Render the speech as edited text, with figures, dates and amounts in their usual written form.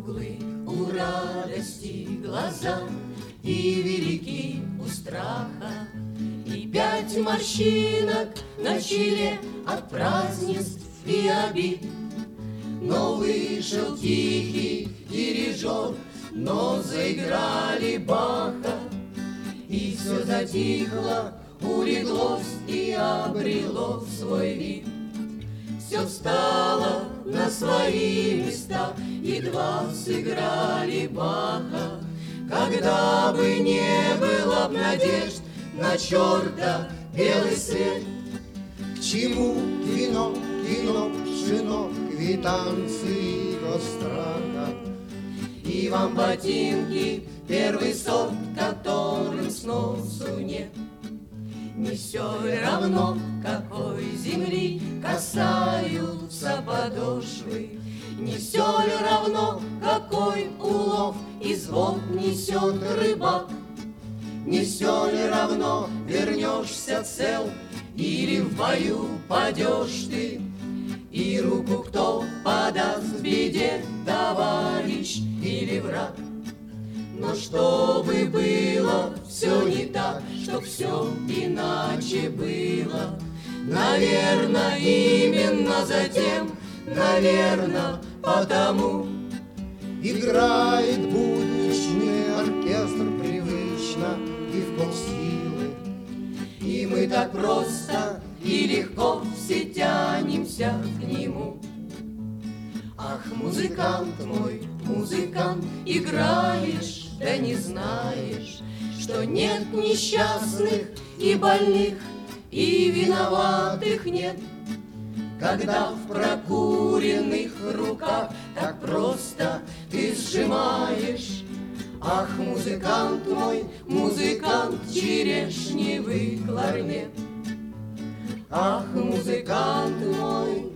круглы у радости глаза, и велики у страха, и 5 морщинок на челе от празднеств и обид. Но вышел тихий дирижер, но заиграли Баха, и все затихло, улеглось и обрело свой вид. Все встало на свои места, едва сыграли Баха. Когда бы не было б надежд на черта белый свет, к чему вино, кино, пшено, квитанции до страха? И вам ботинки первый сорт, которым сносу нет. Не все ли равно, какой земли касаются подошвы? Не все ли равно, какой улов из вод несет рыбак? Не все ли равно, вернешься цел или в бою падешь ты? И руку кто подаст в беде, товарищ или враг? Но чтобы было все не так, чтоб все иначе было, наверно, именно затем, наверно, потому. Играет будничный оркестр привычно и в полсилы, И мы так просто и легко все тянемся к нему. Ах, музыкант мой, музыкант, играешь, да не знаешь, что нет несчастных и больных, и виноватых нет. Когда в прокуренных руках так просто ты сжимаешь, ах, музыкант мой, музыкант, черешневый кларнет. Ах, музыкант мой,